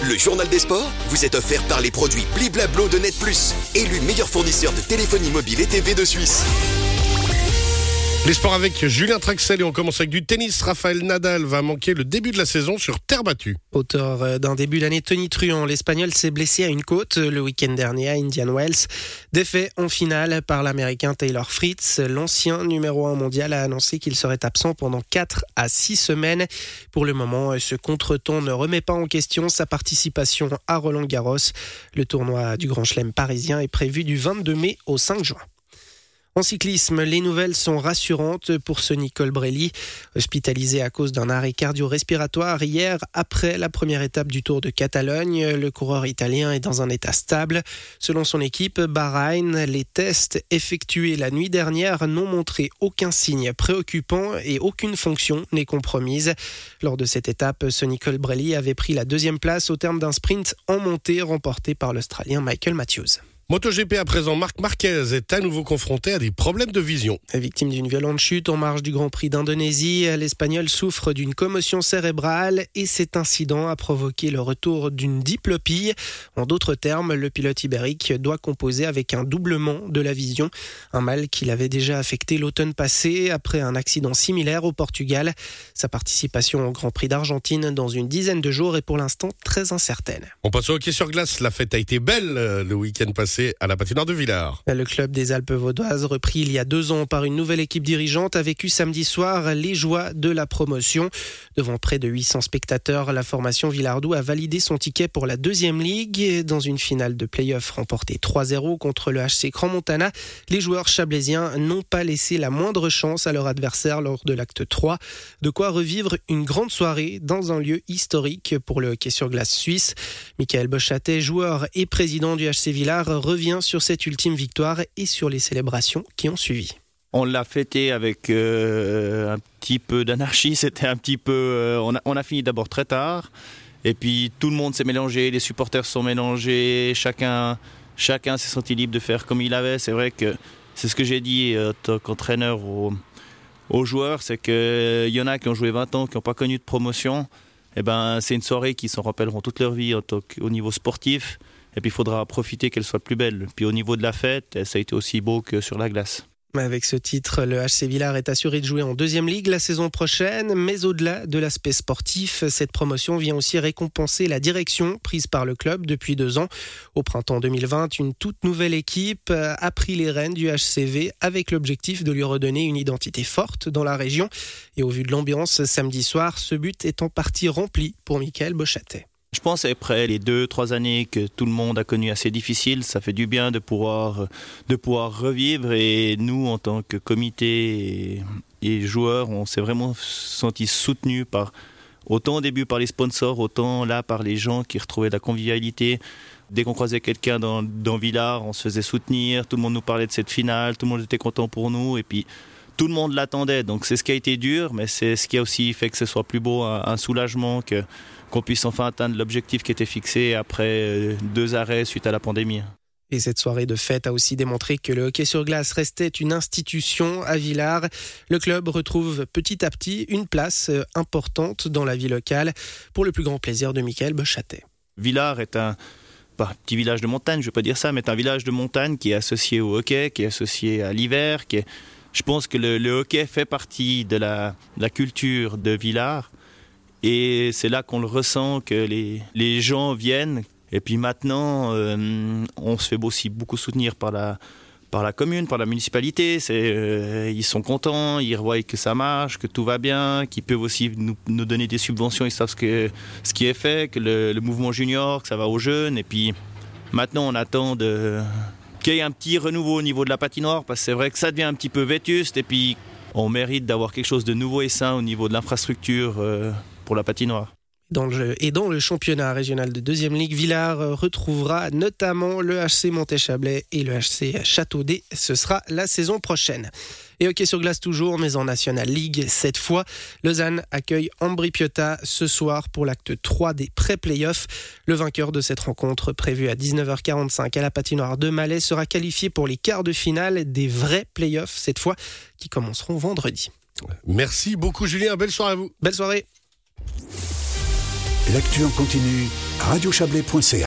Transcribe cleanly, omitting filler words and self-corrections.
Le journal des sports vous est offert par les produits Bliblablo de Net Plus, élu meilleur fournisseur de téléphonie mobile et TV de Suisse. Les sports avec Julien Traxel et on commence avec du tennis. Rafael Nadal va manquer le début de la saison sur terre battue. Auteur d'un début d'année tonitruant, l'Espagnol s'est blessé à une côte le week-end dernier à Indian Wells. Défait en finale par l'Américain Taylor Fritz. L'ancien numéro 1 mondial a annoncé qu'il serait absent pendant 4 à 6 semaines. Pour le moment, ce contretemps ne remet pas en question sa participation à Roland-Garros. Le tournoi du Grand Chelem parisien est prévu du 22 mai au 5 juin. En cyclisme, les nouvelles sont rassurantes pour Sonny Colbrelli, hospitalisé à cause d'un arrêt cardio-respiratoire hier après la première étape du Tour de Catalogne. Le coureur italien est dans un état stable. Selon son équipe, Bahreïn, les tests effectués la nuit dernière n'ont montré aucun signe préoccupant et aucune fonction n'est compromise. Lors de cette étape, Sonny Colbrelli avait pris la 2e place au terme d'un sprint en montée remporté par l'Australien Michael Matthews. MotoGP à présent, Marc Marquez est à nouveau confronté à des problèmes de vision. Victime d'une violente chute en marge du Grand Prix d'Indonésie, l'Espagnol souffre d'une commotion cérébrale et cet incident a provoqué le retour d'une diplopie. En d'autres termes, le pilote ibérique doit composer avec un doublement de la vision, un mal qui l'avait déjà affecté l'automne passé après un accident similaire au Portugal. Sa participation au Grand Prix d'Argentine dans une dizaine de jours est pour l'instant très incertaine. On passe au hockey sur glace, la fête a été belle le week-end passé à la patinoire de Villars. Le club des Alpes vaudoises, repris il y a 2 ans par une nouvelle équipe dirigeante, a vécu samedi soir les joies de la promotion. Devant près de 800 spectateurs, la formation Villardou a validé son ticket pour la 2e ligue. Dans une finale de play-off remportée 3-0 contre le HC Crans-Montana, les joueurs chablaisiens n'ont pas laissé la moindre chance à leur adversaire lors de l'acte 3. De quoi revivre une grande soirée dans un lieu historique pour le hockey sur glace suisse. Michael Bochatet, joueur et président du HC Villars, revient sur cette ultime victoire et sur les célébrations qui ont suivi. On l'a fêté avec un petit peu d'anarchie. C'était un petit peu. On a fini d'abord très tard, et puis tout le monde s'est mélangé, les supporters se sont mélangés, chacun s'est senti libre de faire comme il avait. C'est vrai que c'est ce que j'ai dit en tant qu'entraîneur aux joueurs, c'est qu'il y en a qui ont joué 20 ans, qui n'ont pas connu de promotion. Et c'est une soirée qu'ils s'en rappelleront toute leur vie au niveau sportif. Et puis il faudra profiter qu'elle soit plus belle. Puis au niveau de la fête, ça a été aussi beau que sur la glace. Avec ce titre, le HC Villars est assuré de jouer en 2e ligue la saison prochaine. Mais au-delà de l'aspect sportif, cette promotion vient aussi récompenser la direction prise par le club depuis 2 ans. Au printemps 2020, une toute nouvelle équipe a pris les rênes du HCV avec l'objectif de lui redonner une identité forte dans la région. Et au vu de l'ambiance samedi soir, ce but est en partie rempli pour Michael Bochatet. Je pense après les 2-3 années que tout le monde a connues assez difficiles, ça fait du bien de pouvoir revivre. Et nous, en tant que comité et joueurs, on s'est vraiment sentis soutenus autant au début par les sponsors, autant là par les gens qui retrouvaient de la convivialité. Dès qu'on croisait quelqu'un dans Villars, on se faisait soutenir, tout le monde nous parlait de cette finale, tout le monde était content pour nous. Et puis tout le monde l'attendait, donc c'est ce qui a été dur, mais c'est ce qui a aussi fait que ce soit plus beau, un soulagement, qu'on puisse enfin atteindre l'objectif qui était fixé après 2 arrêts suite à la pandémie. Et cette soirée de fête a aussi démontré que le hockey sur glace restait une institution à Villars. Le club retrouve petit à petit une place importante dans la vie locale, pour le plus grand plaisir de Michael Bochatet. Villars est un petit village de montagne, je ne vais pas dire ça, mais un village de montagne qui est associé au hockey, qui est associé à l'hiver, Je pense que le hockey fait partie de la culture de Villars et c'est là qu'on le ressent, que les gens viennent. Et puis maintenant, on se fait aussi beaucoup soutenir par la commune, par la municipalité. Ils sont contents, ils revoient que ça marche, que tout va bien, qu'ils peuvent aussi nous donner des subventions, ils savent ce qui est fait, que le mouvement junior, que ça va aux jeunes. Et puis maintenant, on attend qu'il y ait un petit renouveau au niveau de la patinoire, parce que c'est vrai que ça devient un petit peu vétuste et puis on mérite d'avoir quelque chose de nouveau et sain au niveau de l'infrastructure pour la patinoire. Dans le championnat régional de 2e ligue, Villars retrouvera notamment le HC Montéchablais et le HC Châteaudet. Ce sera la saison prochaine. Et hockey sur glace toujours, mais en National League cette fois. Lausanne accueille Ambri-Piotta ce soir pour l'acte 3 des pré-playoffs. Le vainqueur de cette rencontre, prévue à 19h45 à la patinoire de Malais, sera qualifié pour les quarts de finale des vrais playoffs cette fois, qui commenceront vendredi. Merci beaucoup Julien, belle soirée à vous. Belle soirée. L'actu en continu radiochablais.ca